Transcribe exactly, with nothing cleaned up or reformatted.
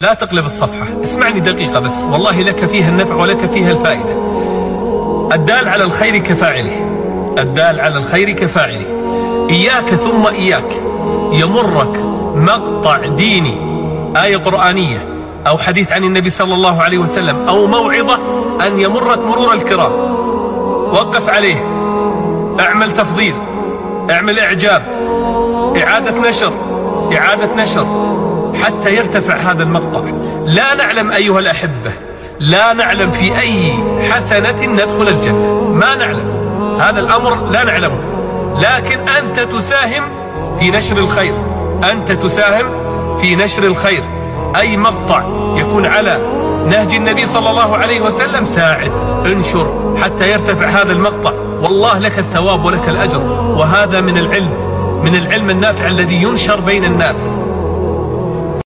لا تقلب الصفحة، اسمعني دقيقة بس، والله لك فيها النفع ولك فيها الفائدة. الدال على الخير كفاعله، الدال على الخير كفاعله. إياك ثم إياك يمرك مقطع ديني، آية قرآنية أو حديث عن النبي صلى الله عليه وسلم أو موعظة، أن يمرك مرور الكرام. وقف عليه، اعمل تفضيل، اعمل إعجاب، إعادة نشر، إعادة نشر، حتى يرتفع هذا المقطع. لا نعلم أيها الأحبة، لا نعلم في أي حسنة ندخل الجنة، ما نعلم هذا الأمر، لا نعلمه، لكن أنت تساهم في نشر الخير، أنت تساهم في نشر الخير. أي مقطع يكون على نهج النبي صلى الله عليه وسلم ساعد، انشر حتى يرتفع هذا المقطع، والله لك الثواب ولك الأجر. وهذا من العلم، من العلم النافع الذي ينشر بين الناس.